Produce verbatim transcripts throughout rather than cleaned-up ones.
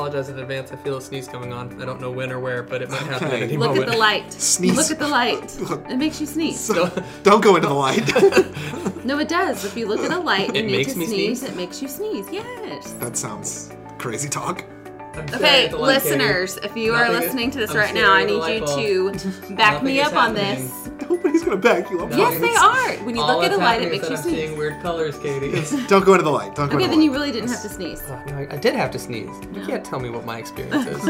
apologize in advance. I feel a sneeze coming on. I don't know when or where, but it might happen Okay. at any Look moment. at the light. Sneeze. Look at the light. It makes you sneeze. So, don't go into the light. No, it does. If you look at a light and It you need makes to me sneeze, sneeze? it makes you sneeze. Yes. That sounds crazy talk. I'm staring Okay, at the light, Katie. listeners, if you are Nothing is- listening to this I'm right now, I staring at need the you light to back Nothing me is up on happening. this. Nobody's gonna back you up. Yes, on they this. are. When you All look at that's a light, it happening is makes you that I'm seeing sneeze. weird colors, Katie. Don't go into the light. Don't go Okay, into then the you light. really didn't have to sneeze. Oh, no, I, I did have to sneeze. You No. can't tell me what my experience is.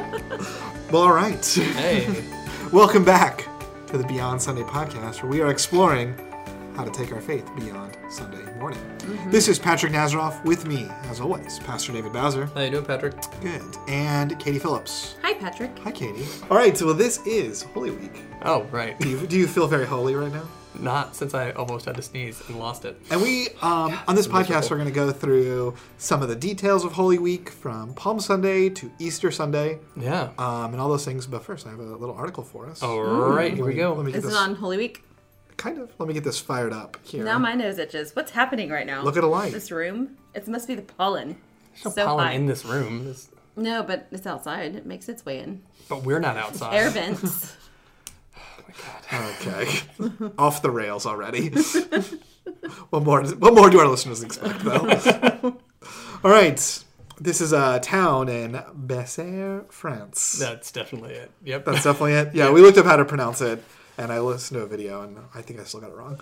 Well, all right. Hey. Welcome back to the Beyond Sunday podcast, where we are exploring how to take our faith beyond Sunday morning. Mm-hmm. This is Patrick Nazaroff, with me, as always, Pastor David Bowser. How you doing, Patrick? Good. And Katie Phillips. Hi, Patrick. Hi, Katie. All right, so well, this is Holy Week. Oh, right. Do you, do you feel very holy right now? Not since I almost had to sneeze and lost it. And we, um, on this podcast, we're going to go through some of the details of Holy Week, from Palm Sunday to Easter Sunday, Yeah. um, and all those things. But first, I have a little article for us. All right, here Let we me- Let go. me get Is this. it on Holy Week? Kind of. Let me get this fired up here. Now my nose itches. What's happening right now? Look at a light. This room? It must be the pollen. There's no so pollen high. in this room, This- No, but it's outside. It makes its way in. but we're not outside. Air vents. Oh my God. Okay. Off the rails already. what more? What more do our listeners expect, though? All right. This is a town in Bessères, France. That's definitely it. Yep. That's definitely it. Yeah, we looked up how to pronounce it, and I listened to a video, and I think I still got it wrong.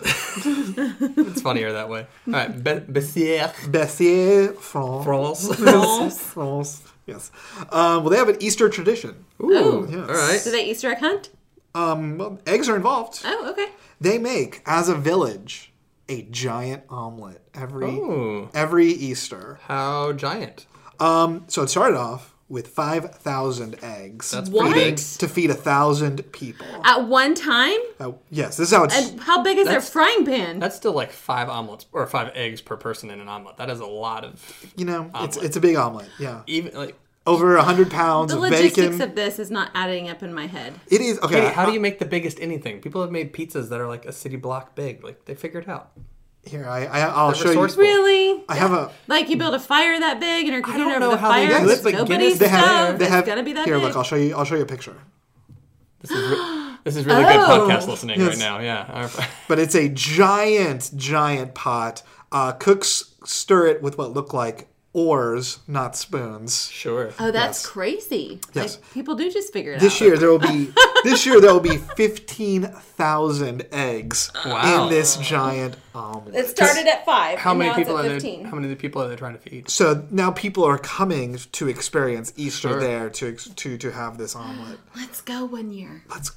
It's funnier that way. All right. Be- Bessières, Bessères, France. France. France. France. Yes. Um, well, they have an Easter tradition. Ooh. yes. All right. Do they Easter egg hunt? Um, well, eggs are involved. Oh, okay. They make, as a village, a giant omelet every Ooh. every Easter. How giant? Um, so it started off with five thousand eggs. That's What? pretty big. to feed a thousand people. At one time? Uh, yes, this is how it's. And how big is their That's- frying pan? That's still like five omelets or five eggs per person in an omelet. That is a lot of you know, it's omelet. it's a big omelet. Yeah, even like. over a hundred pounds The of logistics bacon. of this is not adding up in my head. It is okay. Katie, how uh, do you make the biggest anything? People have made pizzas that are like a city block big. Like they figured it out. Here, I, I I'll They're show you. resourceful. Really? I have a. Like you build a fire that big and you're cooking don't over know the how they fire? do it, It's but nobody's Guinness- They have. stove. They It's have. gonna be that here, big. look. I'll show you. I'll show you a picture. This is re- this is really good Oh. podcast listening Yes. right now. Yeah. But it's a giant, giant pot. Uh, cooks stir it with what look like oars, not spoons. Sure. Oh, that's Yes. crazy. Yes. Like, people do just figure it This out. year there will be. This year there will be fifteen thousand eggs Wow. in this giant omelet. It started at five. How and many now it's people at are they? fifteen. How many people are they trying to feed? So now people are coming to experience Easter Sure. there to ex- to to have this omelet. Let's go one year. Let's.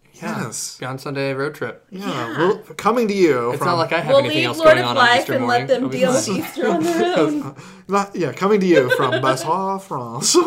Yes. Beyond Sunday road trip. Yeah. Well, coming to you. It's from, not like I have We'll anything leave else Lord going of on on Life Easter and morning. let them It'll be deal with fine. Easter on their own. Not, yeah, coming to you from Bessères, France.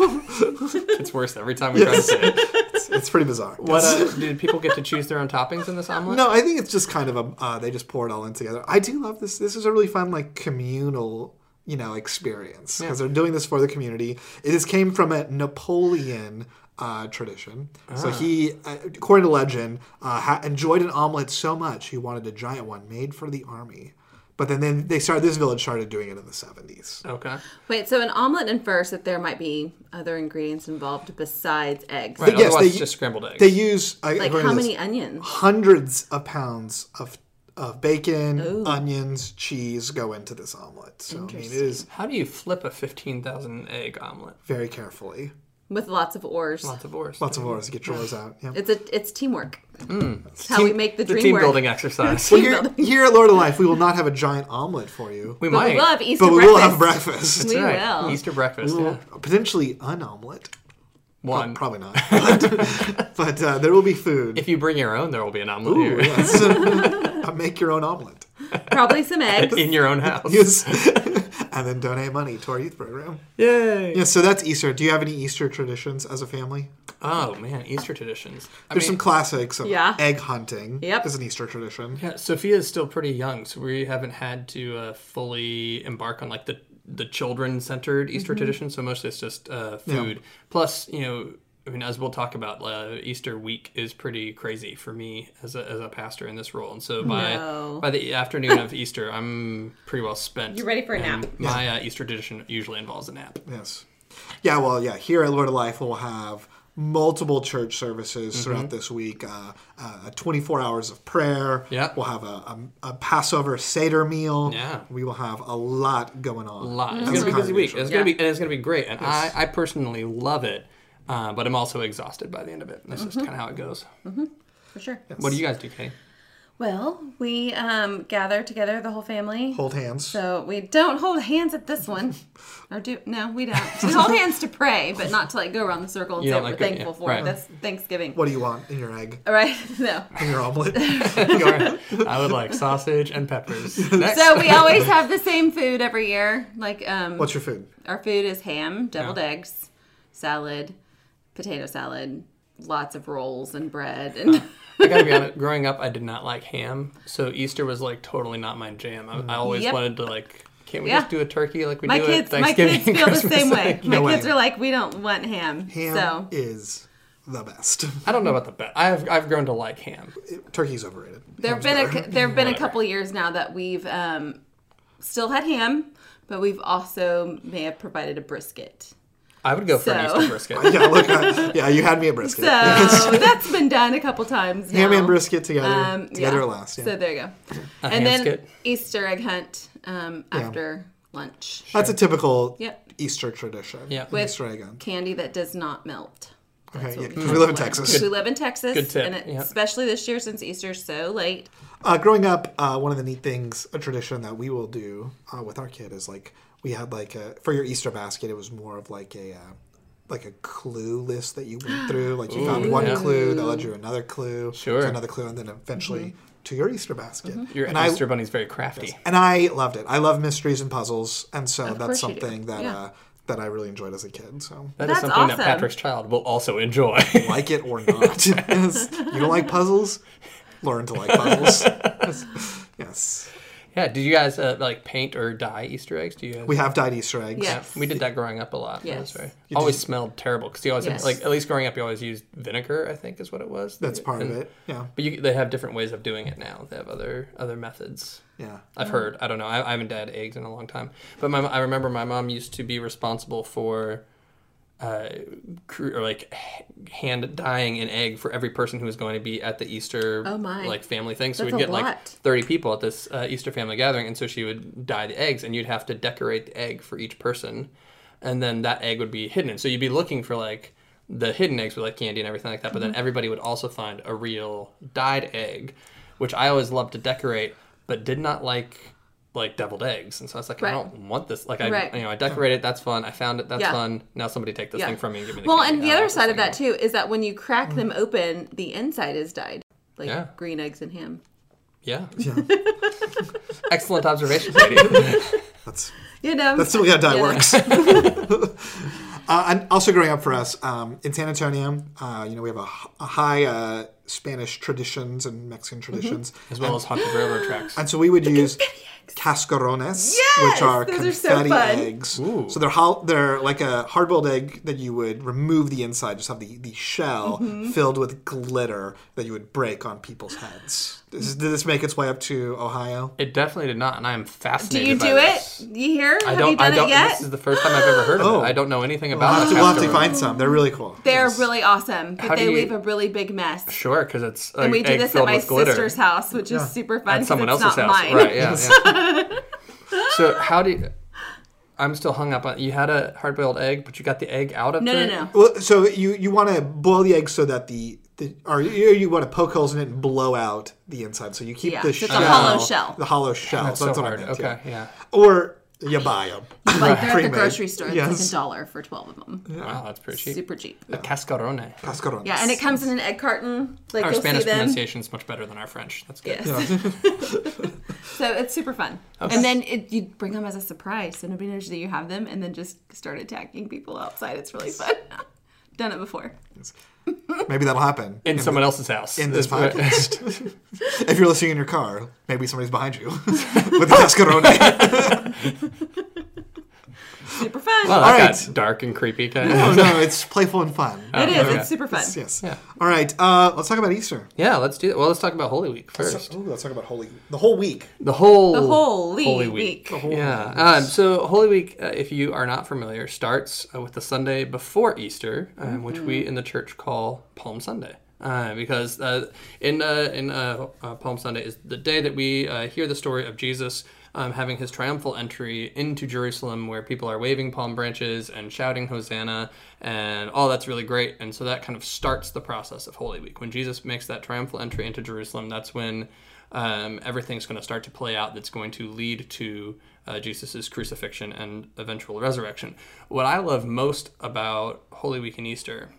It's worse every time we try to say it. it's, it's pretty bizarre. What Yes. uh, did people get to choose their own toppings in this omelet? No, I think it's just kind of a. Uh, they just pour it all in together. I do love this. This is a really fun, like communal, you know, experience because they're doing this for the community. It is came from a Napoleon uh, tradition. So he, uh, according to legend, uh, ha- enjoyed an omelet so much he wanted a giant one made for the army. But then, then they started. This village started doing it in the seventies. Okay. Wait, so an omelet infers that there might be other ingredients involved besides eggs. Right. But yes, Otherwise, they- it's just scrambled eggs. They use uh, Like according how to this, many onions? hundreds of pounds of of bacon, Ooh. onions, cheese go into this omelet. So I mean, it is How do you flip a fifteen thousand egg omelet? very carefully. With lots of oars. Lots of oars. Lots of oars. Get your ours out. Yeah. It's a it's teamwork. Mm. It's how we make the The dream team work. building exercise. Well, team here, building. here at Lord of Life, we will not have a giant omelet for you, we But might. we will have Easter but we breakfast. will have breakfast. We That's right. will. Easter breakfast. We will Yeah. potentially an omelet. One. Probably not. But, but uh, there will be food. If you bring your own, there will be an omelet Ooh, here. yes. Uh, make your own omelet. Probably some eggs. In your own house. Yes. And then donate money to our youth program. Yay. Yeah, so that's Easter. Do you have any Easter traditions as a family? Oh, man. Easter traditions. I There's mean, some classics of Yeah. egg hunting. Yep. Is an Easter tradition. Yeah, Sophia is still pretty young, so we haven't had to uh, fully embark on like the the children-centered Easter tradition. So mostly it's just uh, food. Plus, you know, I mean, as we'll talk about, uh, Easter week is pretty crazy for me as a as a pastor in this role, and so by No. by the afternoon of Easter, I'm pretty well spent. You ready for a and nap? My uh, Easter tradition usually involves a nap. Yes. Yeah, well, yeah. Here at Lord of Life, we'll have multiple church services mm-hmm. throughout this week. Uh, uh, twenty-four hours of prayer. Yeah. We'll have a, a, a Passover Seder meal. Yeah. We will have a lot going on. A lot. It's going to be a busy week. It's yeah. going to be, and it's going to be great. And yes. I, I personally love it, uh, but I'm also exhausted by the end of it. That's mm-hmm. just kind of how it goes. Mm-hmm. For sure. Yes. What do you guys do, Katie? Well, we um, gather together, the whole family. Hold hands. So we don't hold hands at this one. Or do no, we don't. We hold hands to pray, but not to like go around the circle and You say don't what like we're it, thankful yeah. for. Right. That's Thanksgiving. What do you want in your egg? All right, no. In your omelet? I would like sausage and peppers. Next. So we always have the same food every year. Like um, What's your food? Our food is ham, deviled Yeah. eggs, salad, potato salad, lots of rolls and bread, and. I gotta be honest, growing up, I did not like ham, so Easter was like totally not my jam. I, I always Yep. wanted to like, can't we Yeah. just do a turkey like we My do kids, at my Thanksgiving? kids feel the Christmas? same way. Like, My No kids way. are like, we don't want ham. Ham So is the best. I don't know about the best. I've I've grown to like ham. Turkey's overrated. there have Ham's been a better. there have been a Whatever. couple years now that we've um, still had ham, but we've also may have provided a brisket. I would go for an So- Easter brisket. yeah, look, uh, yeah, you had me at brisket. So that's been done a couple times now. Ham and brisket together. Um, together yeah. at last. Yeah. So there you go. A and ham then skit. Easter egg hunt um, Yeah. after lunch. That's a typical Yep. Easter tradition. Yeah. With Easter egg hunt. candy that does not melt. Okay, That's yeah, what because we live in call it. Texas. Because we live in Texas. Good tip, And it, yeah. especially this year since Easter's so late. Uh, growing up, uh, one of the neat things, a tradition that we will do uh, with our kid is like we had like a, for your Easter basket, it was more of like a uh, like a clue list that you went through. Like you found Ooh, one yeah. clue, that led you another clue, Sure. to another clue, and then eventually Mm-hmm. to your Easter basket. Your and Easter I, bunny's very crafty. and I loved it. I love mysteries and puzzles, and so Of that's course you do. something that Yeah. uh, that I really enjoyed as a kid. So That is That's something that awesome. Patrick's child will also enjoy. like it or not, yes. You don't like puzzles? Learn to like puzzles. yes. yes. Yeah. Did you guys uh, like paint or dye Easter eggs? Do you guys? We have dyed Easter eggs. Yeah. Yeah, we did that growing up a lot. That was Yes. very- You always did- smelled terrible because you always Yes. like at least growing up you always used vinegar. I think is what it was. That's part of And- it. Yeah. But you, they have different ways of doing it now. They have other other methods. Yeah. I've heard. I don't know. I, I haven't dyed eggs in a long time. But my I remember my mom used to be responsible for, uh, cr- or like h- hand dyeing an egg for every person who was going to be at the Easter Oh, my. like family thing. So That's we'd a get like lot. thirty people at this uh, Easter family gathering, and so she would dye the eggs, and you'd have to decorate the egg for each person, and then that egg would be hidden. So you'd be looking for like the hidden eggs with like candy and everything like that. But Mm-hmm. then everybody would also find a real dyed egg, which I always loved to decorate, but did not like like deviled eggs. And so I was like, I Right. don't want this. Like I, Right. you know, I decorated. That's fun. I found it. That's Yeah. fun. Now somebody take this Yeah. thing from me and give me the Well, candy. and the I other want this side of thing that now. too is that when you crack them open, the inside is dyed, like Yeah. green eggs and ham. Yeah. Yeah. Excellent observation, Katie. That's You know, that's still how dye Yeah. works. uh, and also growing up for us um, in San Antonio, uh, you know, we have a, h- a high uh, Spanish traditions and Mexican traditions, As well as haunted railroad tracks. and so we would use cascarones, Yes! which are Those are so confetti fun. eggs. Ooh. So they're hol- they're like a hard-boiled egg that you would remove the inside, just have the, the shell Mm-hmm. filled with glitter that you would break on people's heads. Does, did this make its way up to Ohio? It definitely did not, and I am do fascinated you by do this. it? You hear? I Have don't. you done I don't. it yet? This is the first time I've ever heard of Oh. it. I don't know anything We'll about have, it. to, we'll have to find some. They're really cool. They're Yes. really awesome, but How do they you- leave a really big mess. Sure, because it's And an we do egg this at filled my with glitter. sister's house, which is super fun. At 'cause someone it's else's not house, mine. right? Yeah. yeah. So how do you? I'm still hung up on. You had a hard-boiled egg, but you got the egg out of No, the. no, no. Well, so you, you want to boil the egg so that the, the or you, you want to poke holes in it and blow out the inside. So you keep Yeah, the so it's a shell, hollow shell. the hollow shell. That's so that's so what hard. I meant. Okay, Yeah. yeah. Or you buy them. Like they're at the Pre-made. grocery store. It's Yes. like a dollar for twelve of them. Wow, that's pretty cheap. Super cheap. A cascarone. Cascarones. Yeah, and it comes in an egg carton. Like Our you'll Spanish see them. pronunciation is much better than our French. That's good. Yes. So it's super fun. And then it, you bring them as a surprise, so nobody knows that you have them, and then just start attacking people outside. It's really fun. Done it before. Maybe that'll happen In someone else's house. in this That's- podcast. If you're listening in your car, maybe somebody's behind you with a cascarone. Super fun. fun. Well, All that right. got dark and creepy kind No, of. no, it's playful and fun. It is. okay. It's super fun. Yes. Yeah. All right. Uh, let's talk about Easter. Yeah, let's do that. Well, let's talk about Holy Week Let's, first. ooh, let's talk about Holy the whole week. The whole The Holy Holy Week. Week. Yeah. Um, so Holy Week, uh, if you are not familiar, starts uh, with the Sunday before Easter, um, mm-hmm. which we in the church call Palm Sunday. Uh, because uh, in uh, in uh, uh, Palm Sunday is the day that we uh, hear the story of Jesus um, having his triumphal entry into Jerusalem, where people are waving palm branches and shouting Hosanna, and all that's really great. And so that kind of starts the process of Holy Week. When Jesus makes that triumphal entry into Jerusalem, that's when um, everything's going to start to play out. That's going to lead to uh, Jesus' crucifixion and eventual resurrection. What I love most about Holy Week and Easter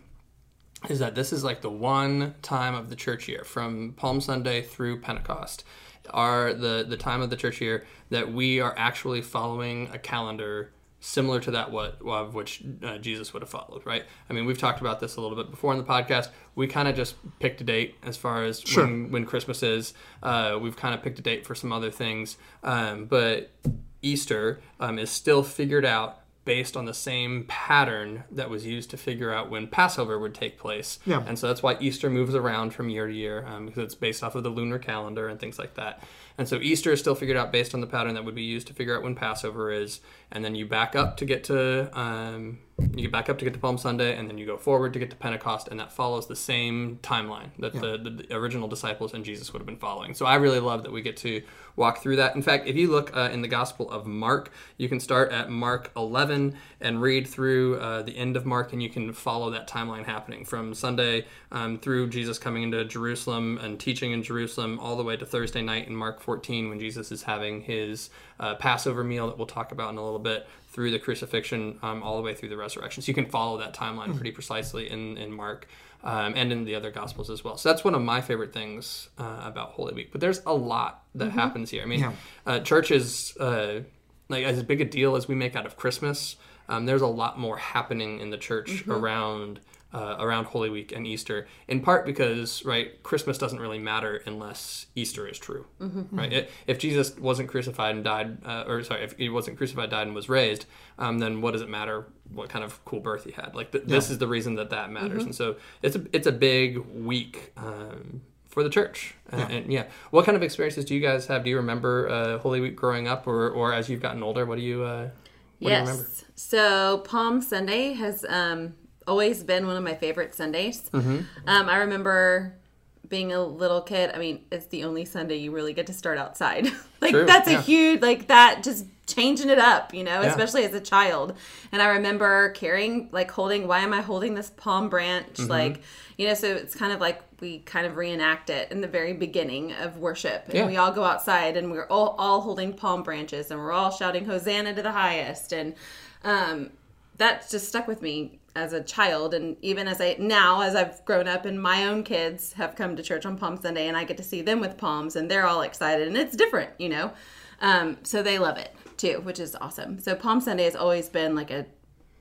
is that this is like the one time of the church year, from Palm Sunday through Pentecost, are the, the time of the church year that we are actually following a calendar similar to that what of which uh, Jesus would have followed, right? I mean, we've talked about this a little bit before in the podcast. We kind of just picked a date as far as sure. when, when Christmas is. Uh, we've kind of picked a date for some other things. Um, but Easter um, is still figured out based on the same pattern that was used to figure out when Passover would take place. Yeah. And so that's why Easter moves around from year to year, um, because it's based off of the lunar calendar and things like that. And so Easter is still figured out based on the pattern that would be used to figure out when Passover is. And then you back up to get to um, you get back up to get to Palm Sunday, and then you go forward to get to Pentecost, and that follows the same timeline that yeah. the, the original disciples and Jesus would have been following. So I really love that we get to walk through that. In fact, if you look uh, in the Gospel of Mark, you can start at Mark eleven and read through uh, the end of Mark, and you can follow that timeline happening from Sunday um, through Jesus coming into Jerusalem and teaching in Jerusalem all the way to Thursday night in Mark fourteen, when Jesus is having his uh, Passover meal that we'll talk about in a little bit, through the crucifixion, um, all the way through the resurrection. So you can follow that timeline pretty precisely in, in Mark um, and in the other Gospels as well. So that's one of my favorite things uh, about Holy Week. But there's a lot that mm-hmm. happens here. I mean, yeah. uh, church is, uh, like, as big a deal as we make out of Christmas, um, there's a lot more happening in the church mm-hmm. around Uh, around Holy Week and Easter, in part because, right, Christmas doesn't really matter unless Easter is true, mm-hmm. right? It, if Jesus wasn't crucified and died, uh, or sorry, if he wasn't crucified, died, and was raised, um, then what does it matter what kind of cool birth he had? Like, th- yeah. this is the reason that that matters. Mm-hmm. And so it's a, it's a big week um, for the church. Uh, yeah. And yeah, what kind of experiences do you guys have? Do you remember uh, Holy Week growing up, or, or as you've gotten older, what do you, uh, what yes. do you remember? So Palm Sunday has... Um, always been one of my favorite Sundays. Mm-hmm. Um, I remember being a little kid. I mean, it's the only Sunday you really get to start outside. like True. that's yeah. a huge, like that just changing it up, you know, yeah. especially as a child. And I remember carrying, like holding, why am I holding this palm branch? Mm-hmm. Like, you know, so it's kind of like we kind of reenact it in the very beginning of worship. And yeah. we all go outside and we're all, all holding palm branches and we're all shouting Hosanna to the highest. And um, that just stuck with me as a child, and even as I now as I've grown up and my own kids have come to church on Palm Sunday, and I get to see them with palms and they're all excited, and it's different, you know. Um, so they love it too, which is awesome. So Palm Sunday has always been like a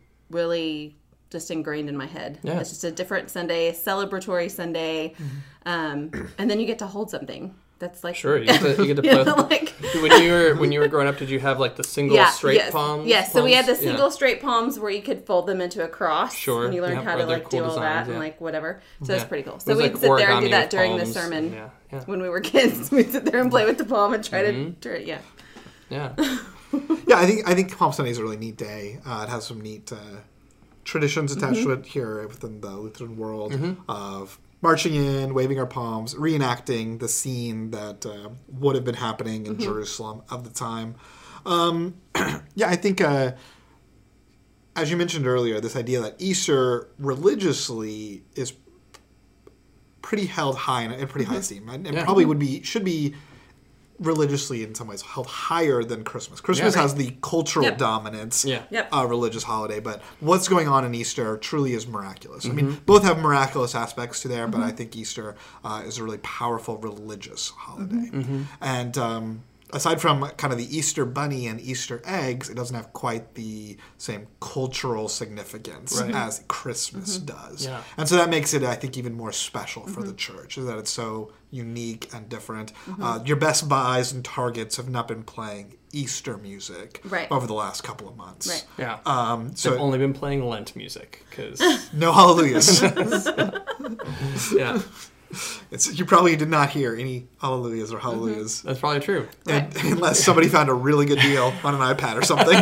really just ingrained in my head. Yeah. It's just a different Sunday, a celebratory Sunday, mm-hmm. um, and then you get to hold something. That's like sure you get to, you get to play. know, like, when you were when you were growing up, did you have like the single yeah, straight yes, palms? Yes, palms? so we had the single yeah. straight palms where you could fold them into a cross. Sure, and you learned yeah, how to like cool do all designs, that yeah. and like whatever. So yeah. it's pretty cool. So we'd like sit there and do that during the sermon. And, yeah, yeah. When we were kids, we'd sit there and play with the palm and try mm-hmm. to, try, yeah. Yeah. yeah, I think I think Palm Sunday is a really neat day. Uh, it has some neat uh, traditions attached mm-hmm. to it here within the Lutheran world mm-hmm. of marching in, waving our palms, reenacting the scene that uh, would have been happening in mm-hmm. Jerusalem of the time. Um, yeah, I think, uh, as you mentioned earlier, this idea that Easter religiously is pretty held high in, in pretty mm-hmm. high esteem, and, and yeah. probably would be should be religiously in some ways held higher than Christmas. Christmas yeah, right. has the cultural yep. dominance yeah. yep. uh, religious holiday, but what's going on in Easter truly is miraculous. Mm-hmm. I mean, both have miraculous aspects to there, mm-hmm. but I think Easter uh, is a really powerful religious holiday. Mm-hmm. And um, aside from kind of the Easter bunny and Easter eggs, it doesn't have quite the same cultural significance right. as Christmas mm-hmm. does. Yeah. And so that makes it, I think, even more special for mm-hmm. the church, is that it's so unique and different. Mm-hmm. Uh, your Best Buys and Targets have not been playing Easter music right. over the last couple of months. Right. Yeah. Um, so They've only been playing Lent music because no hallelujahs. yeah, It's, you probably did not hear any hallelujahs or hallelujahs. mm-hmm. That's probably true. And, unless somebody found a really good deal on an iPad or something.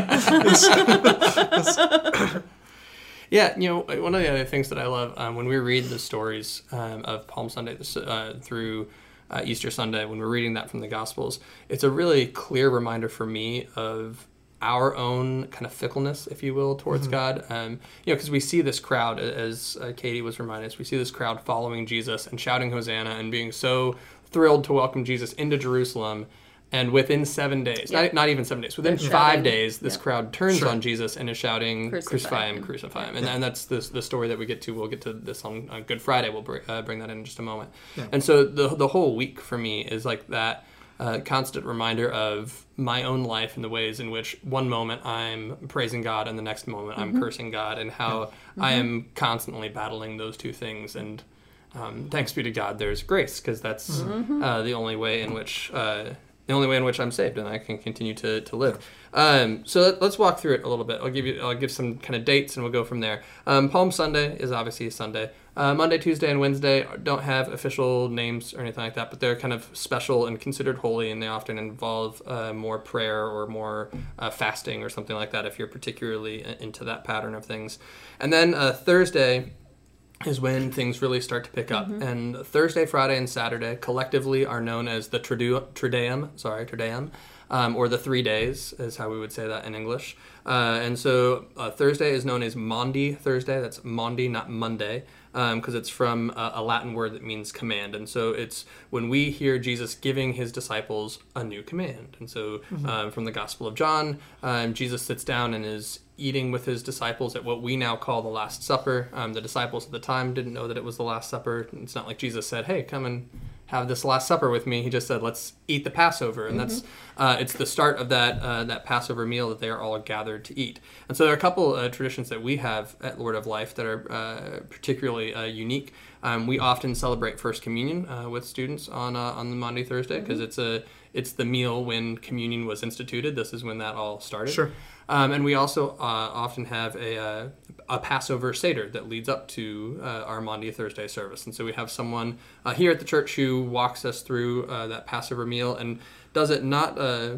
Yeah, you know, one of the other things that I love um, when we read the stories um, of Palm Sunday uh, through uh, Easter Sunday, when we're reading that from the Gospels, it's a really clear reminder for me of our own kind of fickleness, if you will, towards mm-hmm. God. Um, you know, because we see this crowd, as uh, Katie was reminding us, we see this crowd following Jesus and shouting Hosanna and being so thrilled to welcome Jesus into Jerusalem. And within seven days, yeah. not, not even seven days, within They're five shouting. days, this yeah. crowd turns sure. on Jesus and is shouting, crucify, crucify him, crucify him. And, yeah. and that's the, the story that we get to. We'll get to this on, on Good Friday. We'll bring, uh, bring that in, in just a moment. Yeah. And so the the whole week for me is like that uh, constant reminder of my own life and the ways in which one moment I'm praising God and the next moment mm-hmm. I'm cursing God, and how mm-hmm. I am constantly battling those two things. And um, thanks be to God, there's grace, because that's mm-hmm. uh, the only way in which... Uh, The only way in which I'm saved and I can continue to, to live. Um, so let, let's walk through it a little bit. I'll give you I'll give some kind of dates and we'll go from there. Um, Palm Sunday is obviously a Sunday. Uh, Monday, Tuesday, and Wednesday don't have official names or anything like that, but they're kind of special and considered holy, and they often involve uh, more prayer or more uh, fasting or something like that if you're particularly into that pattern of things. And then uh, Thursday is when things really start to pick up. Mm-hmm. And Thursday, Friday, and Saturday collectively are known as the Triduum, sorry, Triduum, um, or the three days is how we would say that in English. Uh, and so uh, Thursday is known as Maundy Thursday. That's Maundy, not Monday, because um, it's from a, a Latin word that means command. And so it's when we hear Jesus giving his disciples a new command. And so mm-hmm. um, from the Gospel of John, um, Jesus sits down and is eating with his disciples at what we now call the Last Supper. Um, the disciples at the time didn't know that it was the Last Supper. It's not like Jesus said, hey, come and have this Last Supper with me. He just said, let's eat the Passover. And mm-hmm. that's uh, it's the start of that uh, that Passover meal that they are all gathered to eat. And so there are a couple uh, traditions that we have at Lord of Life that are uh, particularly uh, unique. Um, we often celebrate First Communion uh, with students on uh, on the Maundy Thursday, because mm-hmm. it's a it's the meal when communion was instituted. This is when that all started. Sure. Um, and we also uh, often have a uh, a Passover Seder that leads up to uh, our Maundy Thursday service. And so we have someone uh, here at the church who walks us through uh, that Passover meal and does it not uh,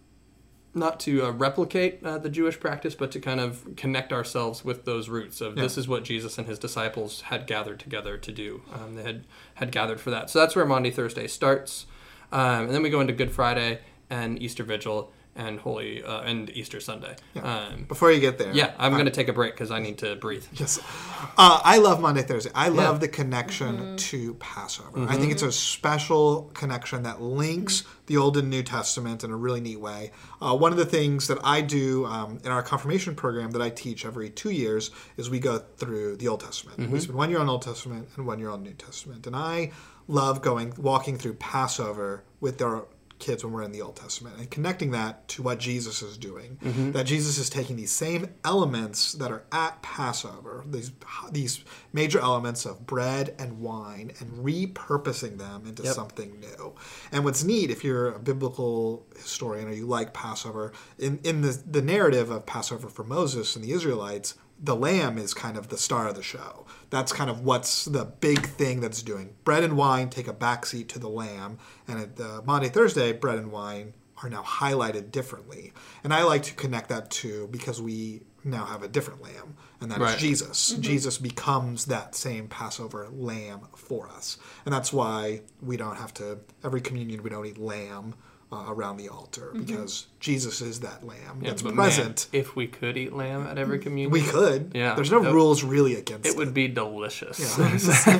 not to uh, replicate uh, the Jewish practice, but to kind of connect ourselves with those roots of yeah. this is what Jesus and his disciples had gathered together to do. Um, they had, had gathered for that. So that's where Maundy Thursday starts. Um, and then we go into Good Friday and Easter Vigil and Holy uh, and Easter Sunday. Yeah. Um, Before you get there, yeah, I'm going to take a break because I need to breathe. Yes, uh, I love Maundy Thursday. I love yeah. the connection mm-hmm. to Passover. Mm-hmm. I think it's a special connection that links mm-hmm. the Old and New Testament in a really neat way. Uh, one of the things that I do um, in our confirmation program that I teach every two years is we go through the Old Testament. Mm-hmm. We spend one year on Old Testament and one year on New Testament, and I love going walking through Passover with our kids when we're in the Old Testament and connecting that to what Jesus is doing. Mm-hmm. That Jesus is taking these same elements that are at Passover, these these major elements of bread and wine, and repurposing them into yep. something new. And what's neat, if you're a biblical historian or you like Passover, in, in the, the narrative of Passover for Moses and the Israelites, the lamb is kind of the star of the show. That's kind of what's the big thing that's doing. Bread and wine take a backseat to the lamb, and at the Maundy Thursday, bread and wine are now highlighted differently. And I like to connect that to, because we now have a different lamb, and that right. is Jesus. Mm-hmm. Jesus becomes that same Passover lamb for us. And that's why we don't have to, every communion we don't eat lamb Uh, around the altar, mm-hmm. because Jesus is that lamb yeah, that's present. Man, if we could eat lamb at every communion, we could. Yeah, there's no it, rules really against it. It would be delicious. Yeah.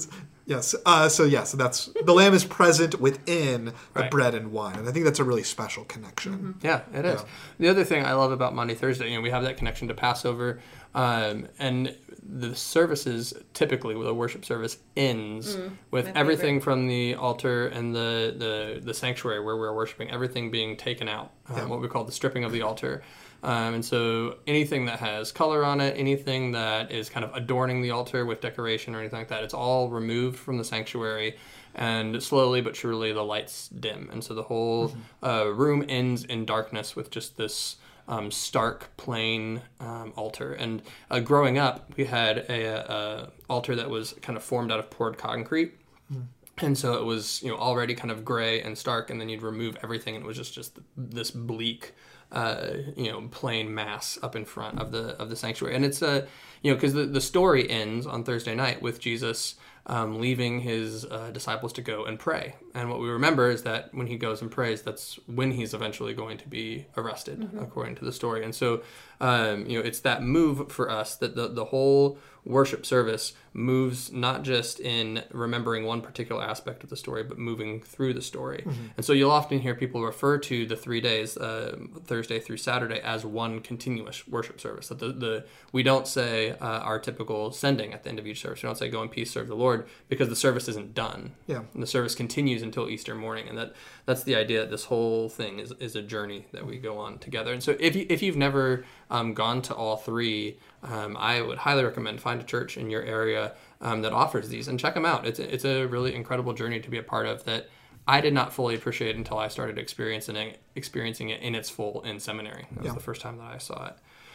yes. Uh, so yeah. So that's the lamb is present within the right. bread and wine, and I think that's a really special connection. Mm-hmm. Yeah, it is. Yeah. The other thing I love about Maundy Thursday, you know, we have that connection to Passover, um, and the services typically, the worship service ends mm, with everything favorite. From the altar and the, the, the sanctuary where we're worshiping, everything being taken out um, Yeah. what we call the stripping of the altar. Um, and so anything that has color on it, anything that is kind of adorning the altar with decoration or anything like that, it's all removed from the sanctuary. And slowly but surely the lights dim. And so the whole mm-hmm. uh, room ends in darkness with just this um, stark, plain um, altar. And uh, growing up, we had a, a altar that was kind of formed out of poured concrete. Mm. And so it was, you know, already kind of gray and stark, and then you'd remove everything, and it was just, just this bleak, uh, you know, plain mass up in front of the of the sanctuary. And it's a, you know, because the, the story ends on Thursday night with Jesus um, leaving his uh, disciples to go and pray. And what we remember is that when he goes and prays, that's when he's eventually going to be arrested, mm-hmm. according to the story. And so, um, you know, it's that move for us that the, the whole worship service moves not just in remembering one particular aspect of the story, but moving through the story. Mm-hmm. And so you'll often hear people refer to the three days, uh, Thursday through Saturday, as one continuous worship service. That the, the we don't say uh, our typical sending at the end of each service. We don't say go in peace, serve the Lord, because the service isn't done. Yeah. And the service continues until Easter morning. And that that's the idea that this whole thing is, is a journey that we go on together. And so if, you, if you've never um, gone to all three, um, I would highly recommend find a church in your area um, that offers these and check them out. It's a, it's a really incredible journey to be a part of that I did not fully appreciate until I started experiencing it, experiencing it in its full in seminary. That was yeah. the first time that I saw it.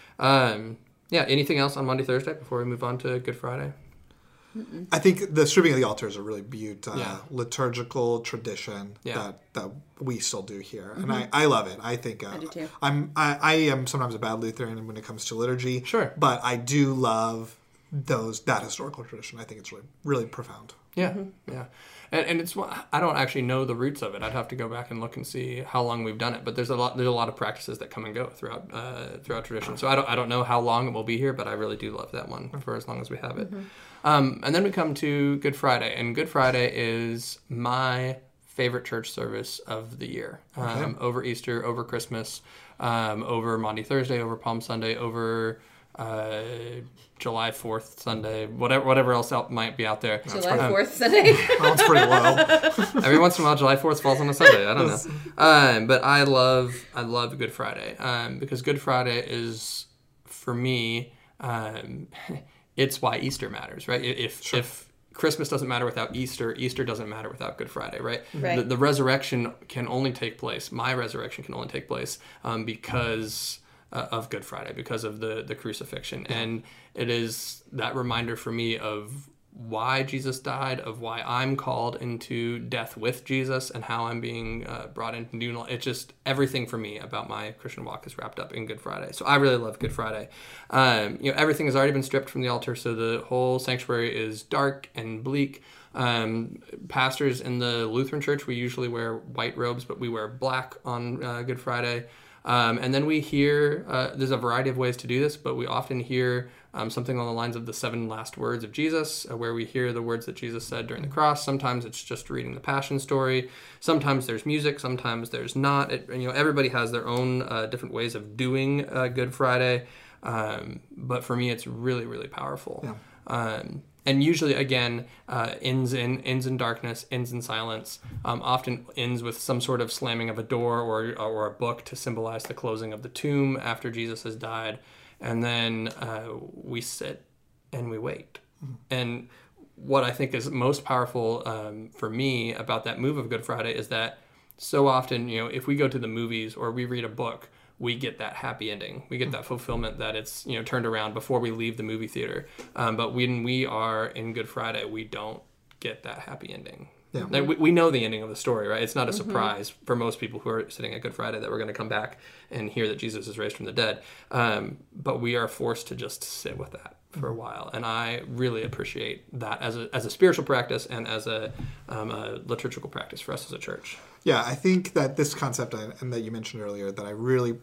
Um, yeah, anything else on Monday, Thursday before we move on to Good Friday? Mm-mm. I think the stripping of the altar is a really beautiful uh, yeah. liturgical tradition yeah. that, that we still do here, Mm-hmm. and I, I love it. I think uh, I do too. I'm I, I am sometimes a bad Lutheran when it comes to liturgy, sure, but I do love those that historical tradition. I think it's really really profound. Yeah, mm-hmm. yeah, and, and it's I don't actually know the roots of it. I'd have to go back and look and see how long we've done it. But there's a lot there's a lot of practices that come and go throughout uh, throughout tradition. So I don't I don't know how long it will be here, but I really do love that one for as long as we have it. Mm-hmm. Um, and then we come to Good Friday, and Good Friday is my favorite church service of the year. Um, okay. Over Easter, over Christmas, um, over Maundy Thursday, over Palm Sunday, over uh, July fourth Sunday, whatever whatever else out, might be out there. July fourth Sunday? That's pretty low. Every once in a while, July fourth falls on a Sunday. I don't know. Um, but I love I love Good Friday um, because Good Friday is, for me, um, it's why Easter matters, right? If sure. if Christmas doesn't matter without Easter, Easter doesn't matter without Good Friday, right? right. The, the resurrection can only take place, my resurrection can only take place um, because uh, of Good Friday, because of the, the crucifixion. Yeah. And it is that reminder for me of why Jesus died, of why I'm called into death with Jesus, and how I'm being uh, brought into new life. It's just everything for me about my Christian walk is wrapped up in Good Friday. So I really love Good Friday. Um, you know, everything has already been stripped from the altar, so the whole sanctuary is dark and bleak. Um, pastors in the Lutheran Church, we usually wear white robes, but we wear black on uh, Good Friday. Um, and then we hear, uh, there's a variety of ways to do this, but we often hear um, something along the lines of the seven last words of Jesus, uh, where we hear the words that Jesus said during the cross. Sometimes it's just reading the Passion story. Sometimes there's music. Sometimes there's not. It, you know, everybody has their own uh, different ways of doing uh, Good Friday. Um, but for me, it's really, really powerful. Yeah. Um, And usually, again, uh, ends in ends in darkness, ends in silence. Um, often ends with some sort of slamming of a door or or a book to symbolize the closing of the tomb after Jesus has died. And then uh, we sit and we wait. Mm-hmm. And what I think is most powerful um, for me about that move of Good Friday is that so often, you know, if we go to the movies or we read a book, we get that happy ending. We get that fulfillment that it's, you know, turned around before we leave the movie theater. Um, but when we are in Good Friday, we don't get that happy ending. Yeah. Like, we, we know the ending of the story, right? It's not a surprise mm-hmm. for most people who are sitting at Good Friday that we're going to come back and hear that Jesus is raised from the dead. Um, but we are forced to just sit with that for a while. And I really appreciate that as a as a spiritual practice and as a, um, a liturgical practice for us as a church. Yeah, I think that this concept and that you mentioned earlier that I really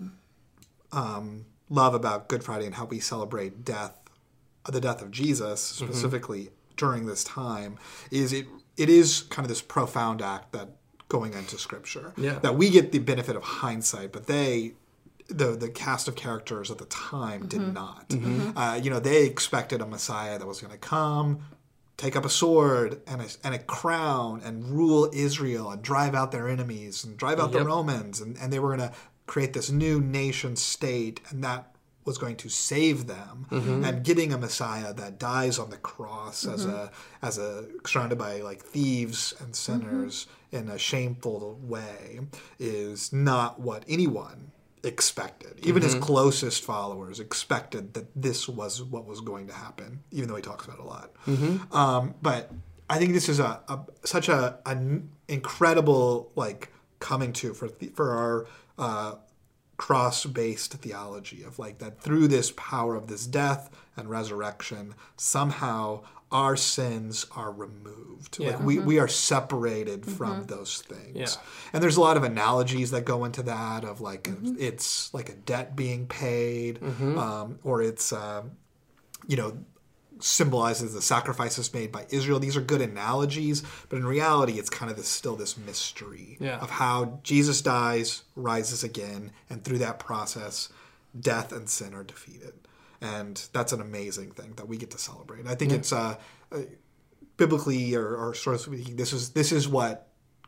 um, love about Good Friday and how we celebrate death, the death of Jesus specifically mm-hmm. during this time, is it it is kind of this profound act that going into Scripture. Yeah. That we get the benefit of hindsight, but they, the the cast of characters at the time, mm-hmm. did not. Mm-hmm. Uh, you know, they expected a Messiah that was going to come, take up a sword and a, and a crown and rule Israel and drive out their enemies and drive out yep. the Romans. And, and they were going to create this new nation state, and that was going to save them, mm-hmm. and getting a Messiah that dies on the cross mm-hmm. as a as a surrounded by like thieves and sinners mm-hmm. in a shameful way is not what anyone expected. Even mm-hmm. his closest followers expected that this was what was going to happen, even though he talks about it a lot. Mm-hmm. Um, but I think this is a, a such a an incredible like coming to for the, for our uh, cross-based theology of like that through this power of this death and resurrection, somehow our sins are removed. Yeah. Like we, mm-hmm. we are separated mm-hmm. from those things. Yeah. And there's a lot of analogies that go into that of like mm-hmm. it's like a debt being paid, mm-hmm. um, or it's um, you know, symbolizes the sacrifices made by Israel. These are good analogies, but in reality, it's kind of this, still this mystery yeah. of how Jesus dies, rises again, and through that process, death and sin are defeated. And that's an amazing thing that we get to celebrate. I think yeah. it's uh, uh, biblically or, or sort of speaking, this is this is what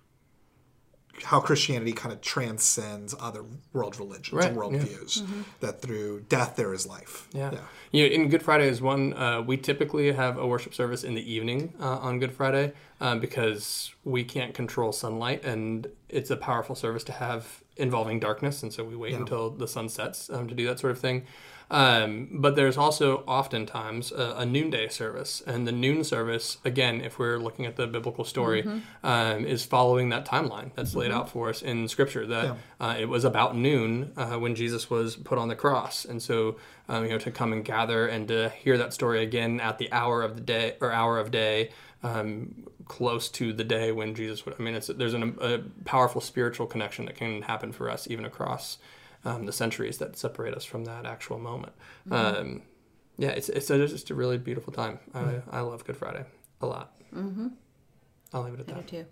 how Christianity kind of transcends other world religions right. and worldviews. Yeah. Mm-hmm. That through death there is life. Yeah, yeah. You know, in Good Friday is one. Uh, we typically have a worship service in the evening uh, on Good Friday um, because we can't control sunlight, and it's a powerful service to have involving darkness, and so we wait yeah. until the sun sets um, to do that sort of thing. Um, but there's also oftentimes a, a noonday service, and the noon service, again, if we're looking at the biblical story, mm-hmm. um, is following that timeline that's mm-hmm. laid out for us in Scripture. That yeah. uh, it was about noon uh, when Jesus was put on the cross, and so um, you know to come and gather and to hear that story again at the hour of the day or hour of day. Um, close to the day when Jesus would. I mean, it's there's an, a powerful spiritual connection that can happen for us even across. Um, the centuries that separate us from that actual moment. Mm-hmm. Um, yeah, it's it's a, just a really beautiful time. Mm-hmm. I, I love Good Friday a lot. Mm-hmm. I'll leave it at I that. do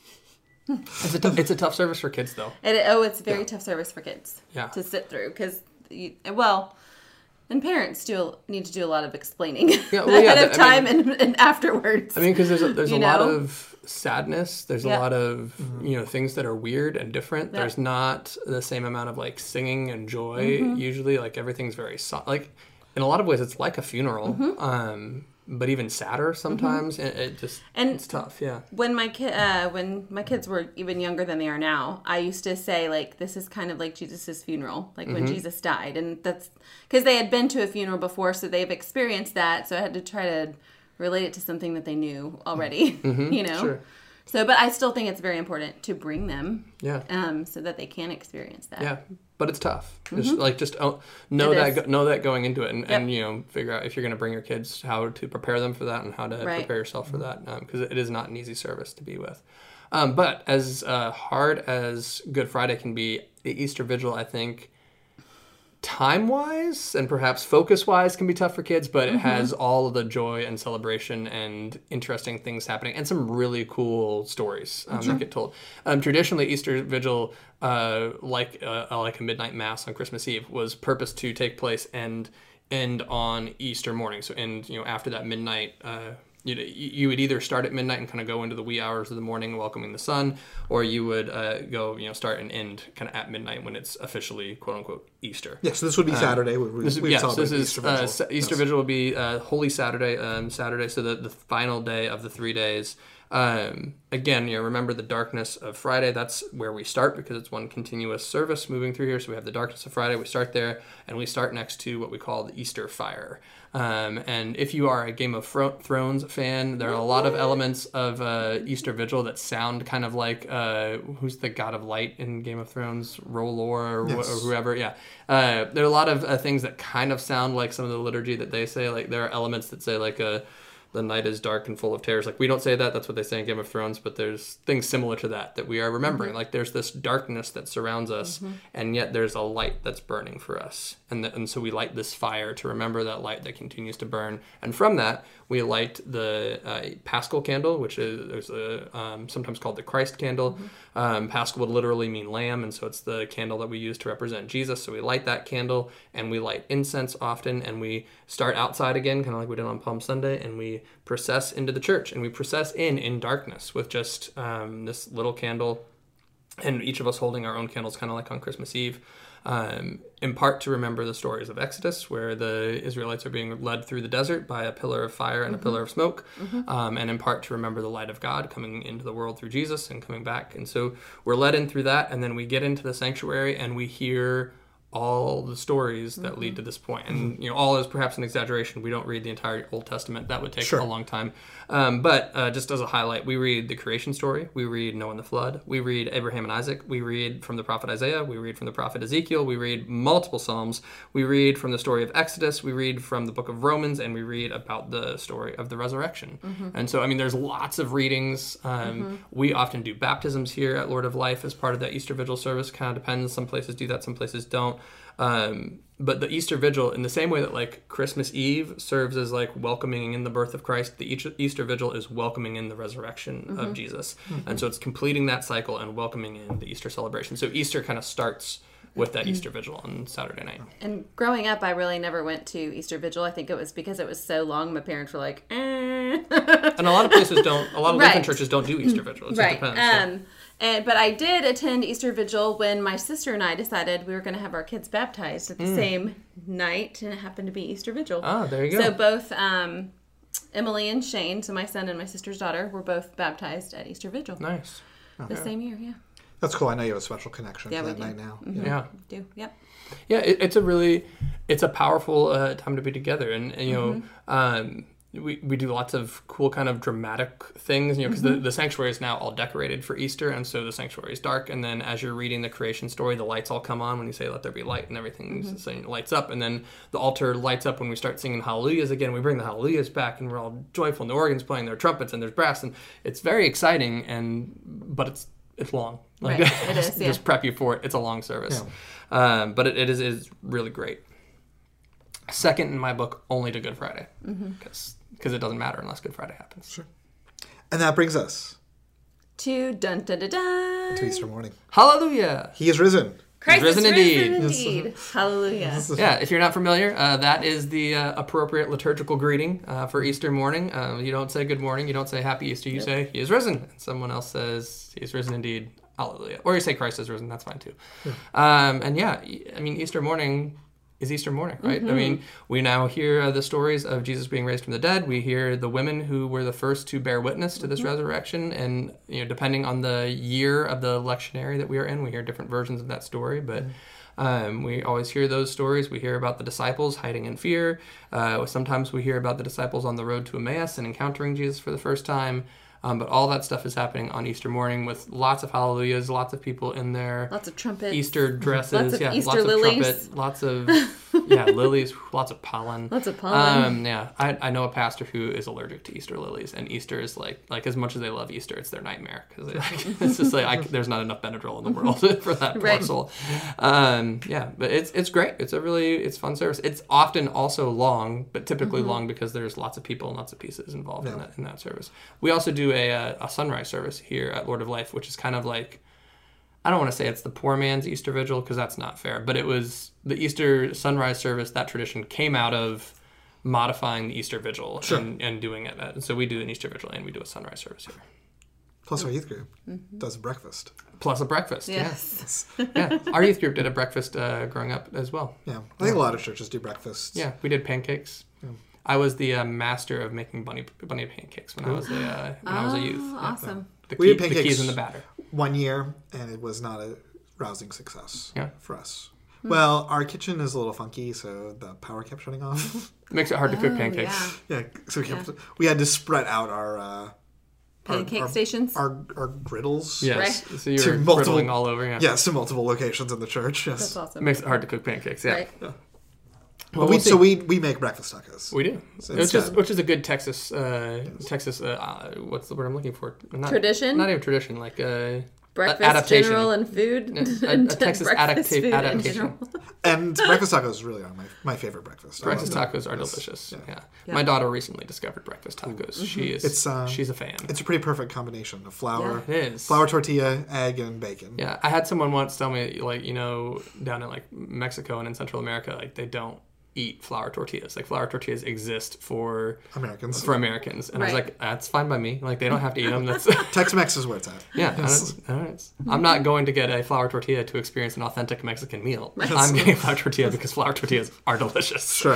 too. it's, a t- it's a tough service for kids, though. It, oh, it's a very yeah. tough service for kids yeah. to sit through. Because, well, and parents do need to do a lot of explaining yeah, well, yeah, ahead of time I mean, and, and afterwards. I mean, because there's a, there's a know? lot of sadness. There's yeah. a lot of you know things that are weird and different. Yeah. There's not the same amount of like singing and joy. Mm-hmm. Usually, like everything's very so- like in a lot of ways, it's like a funeral, mm-hmm. um, but even sadder sometimes. Mm-hmm. It, it just and it's tough. Yeah. When my kid, uh, when my kids were even younger than they are now, I used to say like this is kind of like Jesus's funeral, like mm-hmm. when Jesus died, and that's because they had been to a funeral before, so they've experienced that. So I had to try to relate it to something that they knew already, mm-hmm. you know? Sure. So, but I still think it's very important to bring them, yeah, um, so that they can experience that. Yeah, but it's tough. Mm-hmm. Just like just oh, know it that is. go, know that going into it, and, Yep. and you know figure out if you're going to bring your kids how to prepare them for that and how to Right. prepare yourself for that, because um, it is not an easy service to be with. Um, but as uh, hard as Good Friday can be, the Easter Vigil, I think, time-wise and perhaps focus-wise can be tough for kids, but it mm-hmm. has all of the joy and celebration and interesting things happening and some really cool stories um, sure. that get told. Um, traditionally, Easter Vigil, uh, like uh, like a midnight mass on Christmas Eve, was purposed to take place and end on Easter morning. So, and you know, after that midnight. Uh, You you would either start at midnight and kind of go into the wee hours of the morning welcoming the sun, or you would uh, go, you know, start and end kind of at midnight when it's officially, quote unquote, Easter. Yeah, so this would be Saturday. Um, we, this, we yes, this is Easter Vigil. Uh, Easter yes. Vigil will be uh, Holy Saturday, um, Saturday, so the, the final day of the three days. Um, again, you know, remember the darkness of Friday. That's where we start because it's one continuous service moving through here. So we have the darkness of Friday. We start there, and we start next to what we call the Easter fire. Um, and if you are a Game of Thrones fan, there are a lot of elements of uh, Easter Vigil that sound kind of like uh, who's the God of Light in Game of Thrones, Rolor or, yes. wh- or whoever. Yeah, uh, there are a lot of uh, things that kind of sound like some of the liturgy that they say. Like there are elements that say like a. The night is dark and full of terrors. Like, we don't say that. That's what they say in Game of Thrones. But there's things similar to that that we are remembering. Mm-hmm. Like, there's this darkness that surrounds us, mm-hmm. and yet there's a light that's burning for us. And the, and so we light this fire to remember that light that continues to burn. And from that, we light the uh, Paschal candle, which is there's a, um, sometimes called the Christ candle. Mm-hmm. Um, Paschal would literally mean lamb, and so it's the candle that we use to represent Jesus. So we light that candle, and we light incense often, and we start outside again, kind of like we did on Palm Sunday, and we process into the church, and we process in in darkness with just um, this little candle and each of us holding our own candles, kind of like on Christmas Eve, um, in part to remember the stories of Exodus, where the Israelites are being led through the desert by a pillar of fire and mm-hmm. a pillar of smoke, mm-hmm. um, and in part to remember the light of God coming into the world through Jesus and coming back. And so we're led in through that, and then we get into the sanctuary, and we hear all the stories that mm-hmm. lead to this point. And, you know, all is perhaps an exaggeration. We don't read the entire Old Testament. That would take sure. a long time. Um, but uh, just as a highlight, we read the creation story. We read Noah and the flood. We read Abraham and Isaac. We read from the prophet Isaiah. We read from the prophet Ezekiel. We read multiple Psalms. We read from the story of Exodus. We read from the book of Romans. And we read about the story of the resurrection. Mm-hmm. And so, I mean, there's lots of readings. Um, mm-hmm. We often do baptisms here at Lord of Life as part of that Easter Vigil service. Kind of depends. Some places do that. Some places don't. Um, but the Easter Vigil, in the same way that like Christmas Eve serves as like welcoming in the birth of Christ, the Easter Vigil is welcoming in the resurrection mm-hmm. of Jesus. Mm-hmm. And so it's completing that cycle and welcoming in the Easter celebration. So Easter kind of starts with that Easter Vigil on Saturday night. And growing up, I really never went to Easter Vigil. I think it was because it was so long. My parents were like, eh. And a lot of places don't, a lot of right. Lutheran churches don't do Easter Vigil. It right. just depends. Um, so. And, but I did attend Easter Vigil when my sister and I decided we were going to have our kids baptized at the mm. same night, and it happened to be Easter Vigil. Oh, there you go. So both um, Emily and Shane, so my son and my sister's daughter, were both baptized at Easter Vigil. Nice. The Okay. same year, yeah. That's cool. I know you have a special connection yeah, to that do. night now. Mm-hmm. Yeah. We do, yep. Yeah, it, it's a really, it's a powerful uh, time to be together. And, and you know, mm-hmm. um, we, we do lots of cool kind of dramatic things, you know, because mm-hmm. the, the sanctuary is now all decorated for Easter. And so the sanctuary is dark. And then as you're reading the creation story, the lights all come on when you say, let there be light, and everything mm-hmm. so lights up. And then the altar lights up when we start singing hallelujahs again. We bring the hallelujahs back, and we're all joyful. And the organ's playing their trumpets, and there's brass. And it's very exciting, and but it's it's long. Like, right. It is, yeah. Just prep you for it. It's a long service. Yeah. Um, but it, it is, is really great. Second in my book, only to Good Friday. Because mm-hmm. it doesn't matter unless Good Friday happens. Sure. And that brings us to dun dun dun dun. To Easter morning. Hallelujah. He is risen. Christ He's risen is indeed. risen indeed. Hallelujah. Yeah, if you're not familiar, uh, that is the uh, appropriate liturgical greeting uh, for Easter morning. Uh, you don't say good morning. You don't say happy Easter. You yep. say he is risen. And someone else says he is risen indeed. Hallelujah. Or you say Christ is risen. That's fine too. Yeah. Um, and yeah, I mean, Easter morning is Easter morning, right? Mm-hmm. I mean, we now hear uh, the stories of Jesus being raised from the dead. We hear the women who were the first to bear witness to this mm-hmm. resurrection. And, you know, depending on the year of the lectionary that we are in, we hear different versions of that story. But mm-hmm. um, we always hear those stories. We hear about the disciples hiding in fear. Uh, sometimes we hear about the disciples on the road to Emmaus and encountering Jesus for the first time. Um, but all that stuff is happening on Easter morning with lots of hallelujahs, lots of people in their lots of trumpets, Easter dresses, lots of yeah, Easter lots lilies. of trumpet, lots of yeah lilies, lots of pollen, lots of pollen. Um, yeah, I, I know a pastor who is allergic to Easter lilies, and Easter is like like as much as they love Easter, it's their nightmare because like, it's just like I, there's not enough Benadryl in the world for that poor right. soul. Um, yeah, but it's it's great. It's a really it's fun service. It's often also long, but typically mm-hmm. long because there's lots of people and lots of pieces involved yeah. in that in that service. We also do a a, a sunrise service here at Lord of Life, which is kind of like, I don't want to say it's the poor man's Easter Vigil because that's not fair, but it was the Easter sunrise service. That tradition came out of modifying the Easter Vigil sure. and, and doing it. And so we do an Easter Vigil and we do a sunrise service here. Plus our youth group mm-hmm. does breakfast. Plus a breakfast, yes. yeah. yeah. Our youth group did a breakfast uh, growing up as well. Yeah, I think yeah. a lot of churches do breakfasts. Yeah, we did pancakes. Yeah. I was the uh, master of making bunny bunny pancakes when I was a uh, when oh, I was a youth. Awesome. Yeah. The, we key, did pancakes the keys in the batter. One year, and it was not a rousing success yeah. for us. Hmm. Well, our kitchen is a little funky, so the power kept shutting off. It makes it hard to oh, cook pancakes. Yeah, yeah so we, kept, yeah. we had to spread out our uh, pancake our, stations, our our griddles. Yes, right. so you were multiple, griddling all over. Yeah, yes, to multiple locations in the church. Yes, that's awesome. It makes it hard to cook pancakes. Yeah. Right. yeah. Well, well, we, we'll so we we make breakfast tacos. We do, so which is which is a good Texas uh, yes. Texas. Uh, uh, what's the word I'm looking for? Not, tradition. Not even tradition, like uh, breakfast, adaptation. general, and food. A, a, a Texas adapta- adaptation. And breakfast tacos really are my, my favorite breakfast. Breakfast tacos are yes. delicious. Yeah. Yeah. yeah, my daughter recently discovered breakfast tacos. Mm-hmm. She is. It's, uh, she's a fan. It's a pretty perfect combination of flour, yeah, it is. flour, tortilla, egg, and bacon. Yeah, I had someone once tell me, like, you know, down in like Mexico and in Central America, like they don't eat flour tortillas. Like flour tortillas exist for Americans. For Americans, and Right. I was like, that's fine by me. Like they don't have to eat them. That's Tex-Mex is where it's at. yeah. I Yes. don't, I don't, I'm not going to get a flour tortilla to experience an authentic Mexican meal. I'm getting flour tortilla because flour tortillas are delicious. Sure.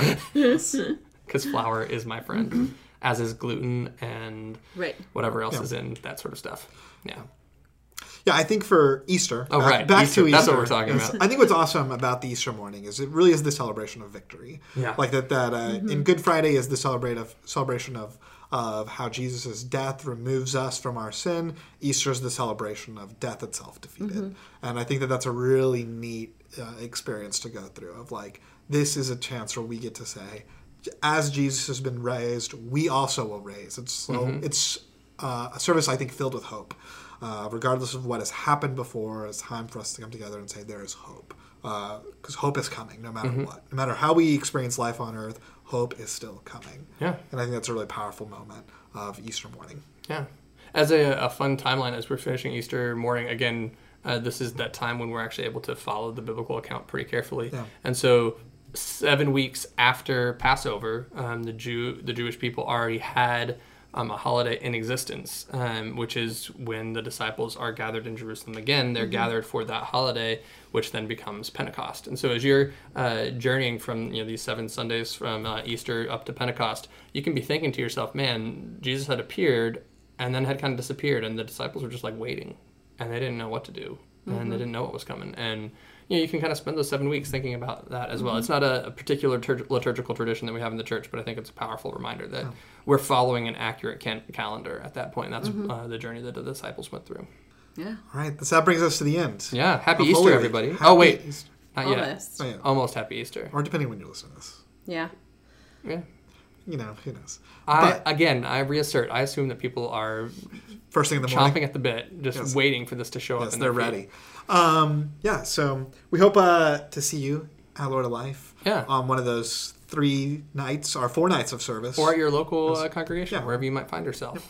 Because flour is my friend, as is gluten and Right. whatever else Yeah. is in that sort of stuff. Yeah. Yeah, I think for Easter. Oh, uh, right. Back Easter. to Easter. That's what we're talking is- about. I think what's awesome about the Easter morning is it really is the celebration of victory. Yeah. Like that. That uh, in Good Friday is the celebrate of celebration of of how Jesus' death removes us from our sin. Easter is the celebration of death itself defeated, and I think that that's a really neat uh, experience to go through. Of like, this is a chance where we get to say, as Jesus has been raised, we also will raise. It's so it's uh, a service I think filled with hope. Uh, regardless of what has happened before, it's time for us to come together and say there is hope. Because hope is coming no matter what. No matter how we experience life on earth, hope is still coming. Yeah. And I think that's a really powerful moment of Easter morning. Yeah. As a, a fun timeline, as we're finishing Easter morning, again, uh, this is that time when we're actually able to follow the biblical account pretty carefully. Yeah. And so seven weeks after Passover, um, the Jew, the Jewish people already had um, a holiday in existence, um, which is when the disciples are gathered in Jerusalem again. They're gathered for that holiday, which then becomes Pentecost. And so as you're uh, journeying from you know these seven Sundays from uh, Easter up to Pentecost, you can be thinking to yourself, man, Jesus had appeared and then had kind of disappeared, and the disciples were just like waiting, and they didn't know what to do, and they didn't know what was coming. And you know, you can kind of spend those seven weeks thinking about that as well. Mm-hmm. It's not a, a particular tur- liturgical tradition that we have in the church, but I think it's a powerful reminder that oh. we're following an accurate can- calendar at that point. And that's mm-hmm. uh, the journey that the disciples went through. Yeah. All right, this, that brings us to the end. Yeah, happy of Easter, Holy everybody. Happy oh, wait. Easter. Not Almost. yet. Oh, yeah. Almost happy Easter. Or depending when you listen to this. Yeah. Yeah. You know, who knows. I, But again, I reassert, I assume that people are first thing in the chomping morning. at the bit, just Yes. waiting for this to show Yes, up. In they're their ready. Um, yeah, so we hope uh, to see you at Lord of Life. Yeah. On one of those three nights or four nights of service. Or at your local uh, congregation, Yeah. wherever you might find yourself.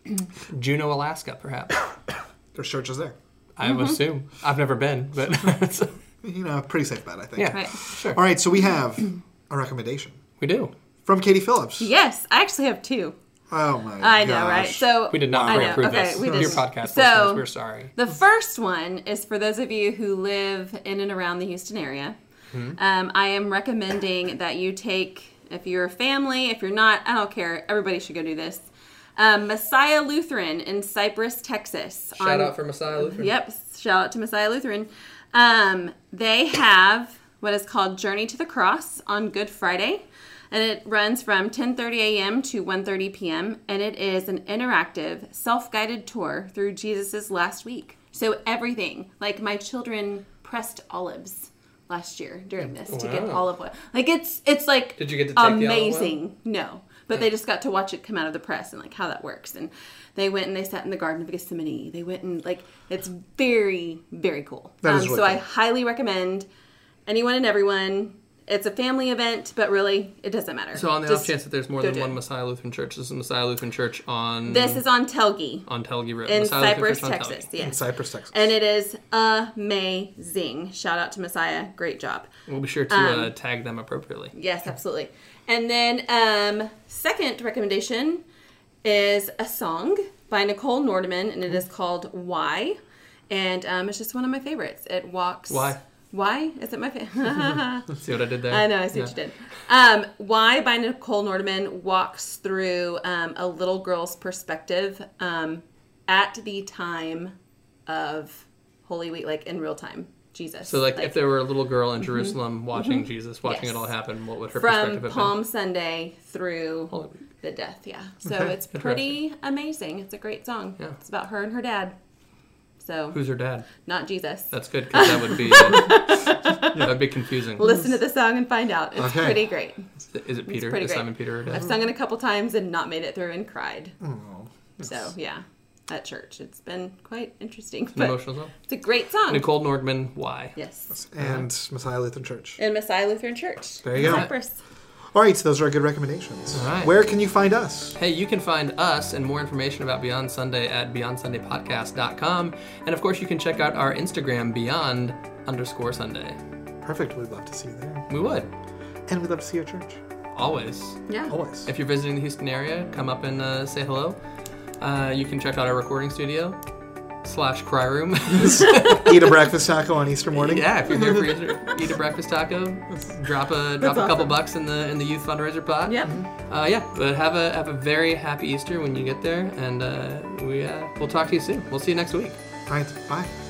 Juneau, Alaska, perhaps. There's churches there. I would assume. I've never been, but it's, You know, pretty safe bet, I think. yeah, Right. sure. All right, so we have a recommendation We do. from Katie Phillips. Yes, I actually have two. Oh my I know, gosh. right? So We did not I know. pre-approve Okay, this. we Dear didn't. podcast So- listeners, we're sorry. The first one is for those of you who live in and around the Houston area. Mm-hmm. Um, I am recommending that you take, if you're a family, if you're not, I don't care. Everybody should go do this. Um, Messiah Lutheran in Cypress, Texas. Shout on- out for Messiah Lutheran. Yep, shout out to Messiah Lutheran. Um, they have what is called Journey to the Cross on Good Friday, and it runs from ten thirty a.m. to one thirty p.m., and it is an interactive, self-guided tour through Jesus' last week. So everything, like my children pressed olives last year during this to get Wow. olive oil. Like it's it's like Did you get to take the olive oil? amazing. No. But they just got to watch it come out of the press and like how that works. And they went and they sat in the Garden of Gethsemane. They went and like it's very, very cool. That is um, really so I cool. highly recommend anyone and everyone. It's a family event, but really it doesn't matter. So on the Just off chance that there's more go than do one it. Messiah Lutheran Church, this is Messiah Lutheran Church on This is on Telge on Telge Road. in Messiah Lutheran Cypress, Church on Texas. Telge. In Yes. Cypress, Texas. And it is amazing. Shout out to Messiah. Great job. We'll be sure to Um, uh, tag them appropriately. Yes, absolutely. And then um, second recommendation is a song by Nicole Nordeman, and it is called Why. And um, it's just one of my favorites. It walks... Why? Why? Is it my favorite? See what I did there? I know, I see what you did. Um, Why by Nicole Nordeman walks through um, a little girl's perspective um, at the time of Holy Week, like in real time. Jesus. So, like, if there were a little girl in Jerusalem watching Jesus, watching Yes. it all happen, what would her from perspective have Palm Sunday through Holy Week. the death, yeah. So Okay, it's pretty amazing. It's a great song. Yeah. It's about her and her dad. So been? Who's her dad? not Jesus. That's good, because that would be uh, that would be confusing. Listen to the song and find out. It's Okay. pretty great. Is it Peter? pretty Is great. Simon Peter her dad? I've sung it a couple times and not made it through and cried. Oh, So yeah, at church, it's been quite interesting. An But emotional song. it's a great song. Nicole Nordman, why? Yes. and Messiah Lutheran Church. In Messiah Lutheran Church. There you in go. Cypress. All right, so those are good recommendations. All right. Where can you find us? Hey, you can find us and more information about Beyond Sunday at beyond sunday podcast dot com. And of course, you can check out our Instagram, beyond underscore Sunday. Perfect. We'd love to see you there. We would. And we'd love to see your church. Always. Yeah. Always. If you're visiting the Houston area, come up and uh, say hello. Uh, you can check out our recording studio slash cry room. Eat a breakfast taco on Easter morning. Yeah, if you're here for Easter, eat a breakfast taco. Drop a drop That's a couple awesome. bucks in the in the youth fundraiser pot. Yep. Uh, yeah, but have a have a very happy Easter when you get there, and uh, we uh, we'll talk to you soon. We'll see you next week. All right. Bye.